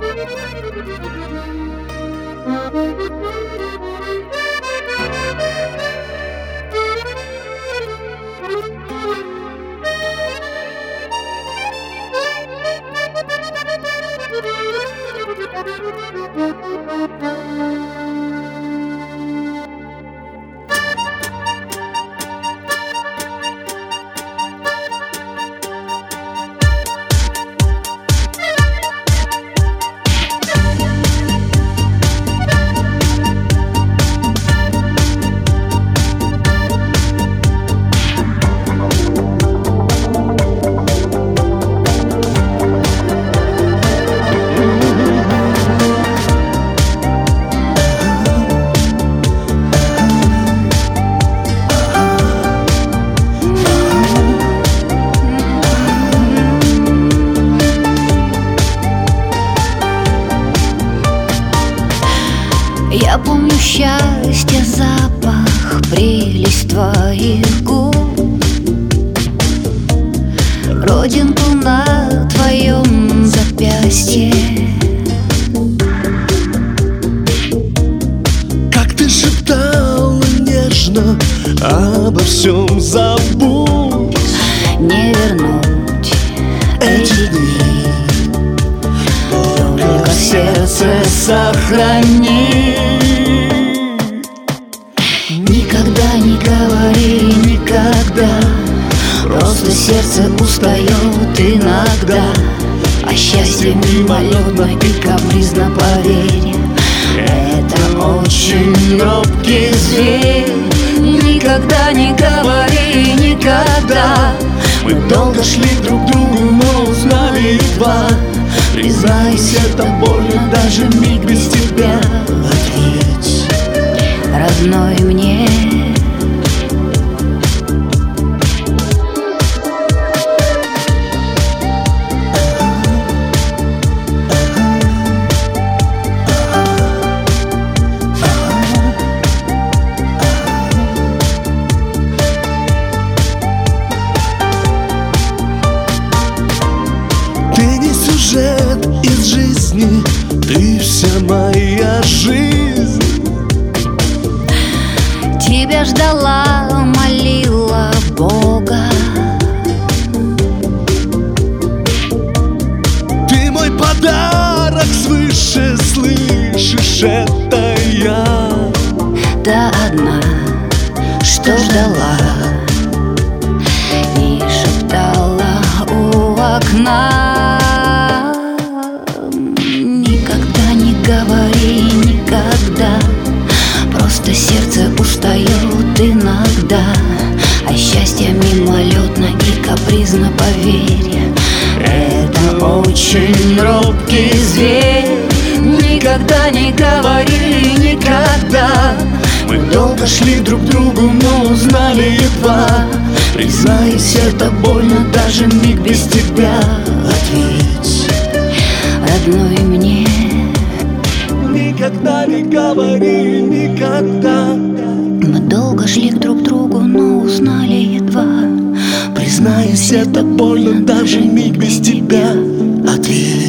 Я помню счастье, запах, прелесть твоих губ, родинку на твоем запястье. Как ты шептала нежно, обо всем забудь, не вернуть эти дни, только в сердце сохрани. Никогда не говори никогда, просто сердце устает иногда, а счастье мимолетно и капризно, поверь, это очень робкий зверь. Никогда не говори никогда, мы долго шли друг к другу, но узнали едва. признайся, это больно, даже миг без тебя. Ответь, родной мне. ты не сюжет из жизни, ты вся моя жизнь. Тебя ждала, молила Бога. Ты мой подарок свыше, слышишь, это я. Та одна, что ждала и шептала у окна. Никогда не говори никогда, просто сердце устает иногда, а счастье мимолетно и капризно, поверь, это очень робкий зверь. Никогда не говори никогда, Мы долго шли друг к другу, но узнали едва. признайся, это больно, даже миг без тебя. Ответь, Родной мне. никогда не говори никогда. Мы долго шли друг к другу, но узнали едва. Признайся, это больно, даже миг без тебя. Ответь.